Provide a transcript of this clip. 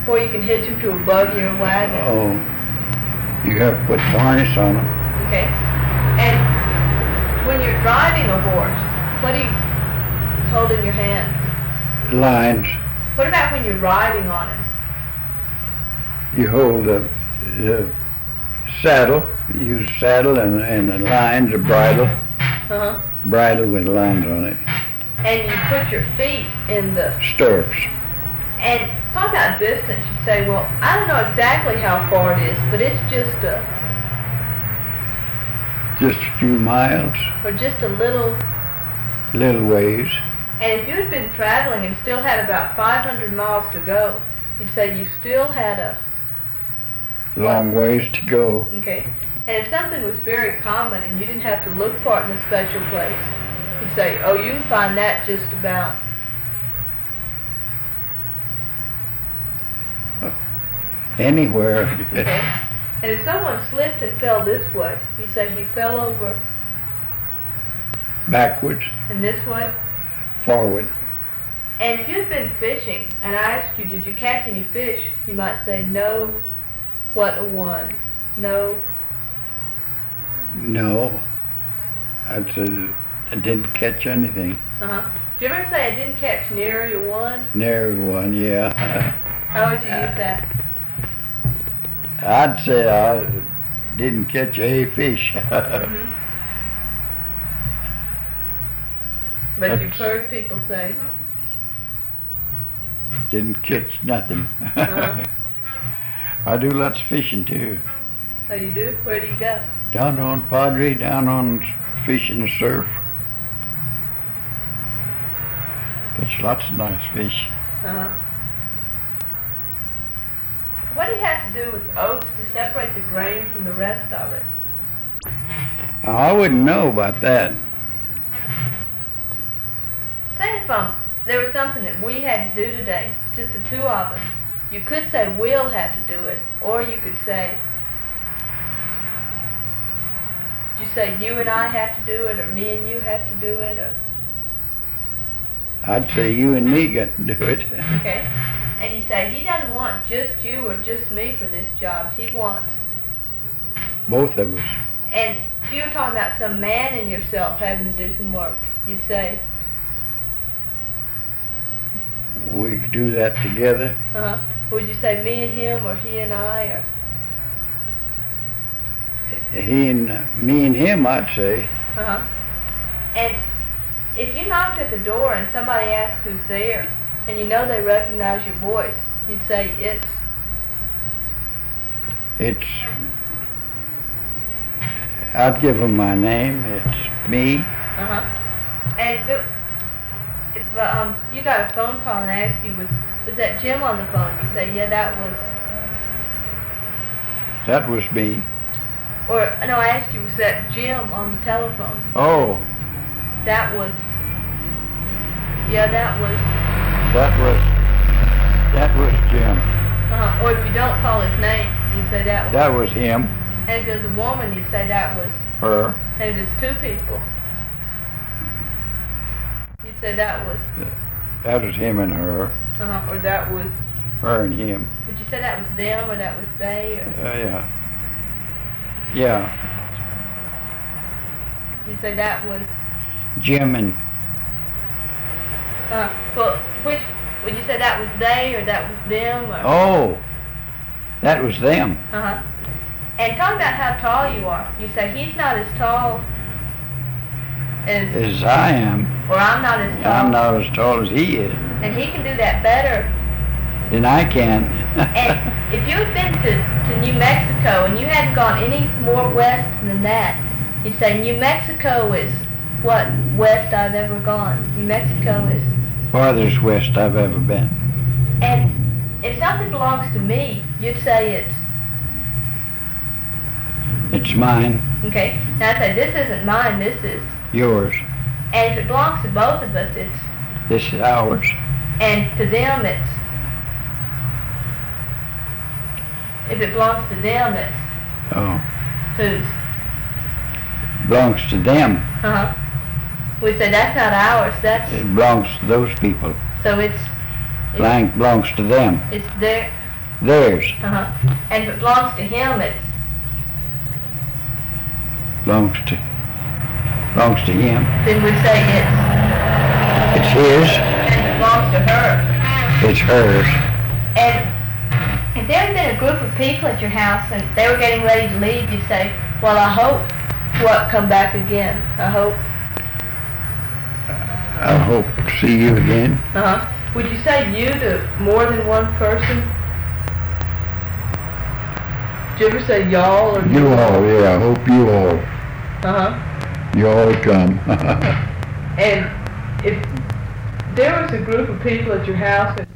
before you can hitch them to a buggy or a wagon. Oh, you have to put harness on them. Okay. And when you're driving a horse, what do you hold in your hands? Lines. What about when you're riding on him? You hold the saddle. You use saddle and the lines, the bridle. Uh-huh. Bridle with lines on it. And you put your feet in the Stirrups. And talk about distance. You say, well, I don't know exactly how far it is, but it's just a few miles. Or just a little ways. And if you had been traveling and still had about 500 miles to go, you'd say you still had a long ways to go. Okay. And if something was very common and you didn't have to look for it in a special place, you'd say, oh, you can find that just about. Anywhere. Okay. And if someone slipped and fell this way, you say he fell over. Backwards. And this way? Forward. And if you'd been fishing and I asked you, did you catch any fish? You might say, no, what a one. No. No. I'd say I didn't catch anything. Uh-huh. Did you ever say I didn't catch nary a one? Nary one, yeah. How would you use that? I'd say I didn't catch a fish. Mm-hmm. But you've heard people say. Didn't catch nothing. Uh-huh. I do lots of fishing too. Oh, you do? Where do you go? Down on Padre, down on fishing the surf. Catch lots of nice fish. Uh-huh. What do you have to do with oats to separate the grain from the rest of it? I wouldn't know about that. Say if there was something that we had to do today, just the two of us, you could say we'll have to do it, or you could say, did you say you and I have to do it, or me and you have to do it, or? I'd say you and me got to do it. Okay. And you say, he doesn't want just you or just me for this job. He wants both of us. And if you were talking about some man in yourself having to do some work, you'd say, we could do that together. uh-huh. Would you say me and him, or he and I, or? Me and him, I'd say. Uh-huh. And if you knocked at the door and somebody asked who's there, and you know they recognize your voice, you'd say it's. I'd give them my name. It's me. Uh-huh. And if you got a phone call and asked you, was that Jim on the phone? You say, yeah, that was me. Or, no, I asked you, was that Jim on the telephone? Oh. That was Jim. Or if you don't call his name, you say that was. That was him. And if there's a woman, you say that was. Her. And if there's two people, you say that was. That was him and her. Or that was. Her and him. Would you say that was them, or that was they, or? Yeah. Yeah. You say that was. Jim and. Well, which would you say that was they, or that was them, or? Oh, that was them. And talk about how tall you are. You say he's not as tall as I am. Or I'm not as tall. I'm not as tall as he is. And he can do that better than I can. And if you had been to New Mexico and you hadn't gone any more west than that, you'd say New Mexico is what west I've ever gone. New Mexico is farthest west I've ever been. And if something belongs to me, you'd say it's mine. Okay. Now I say this isn't mine, this is yours. And if it belongs to both of us, this is ours. And to them if it belongs to them, it's whose? Belongs to them. We say that's not ours, it belongs to those people. So it belongs to them. It's their, Theirs. And if it belongs to him, it Belongs to him. then we say It's his. and it belongs to her. It's hers. And if there had been a group of people at your house and they were getting ready to leave, you'd say, well, I hope what come back again. I hope. I hope to see you again. Would you say you to more than one person? Did you ever say y'all or You all, yeah, I hope you all. You all come. And if there was a group of people at your house and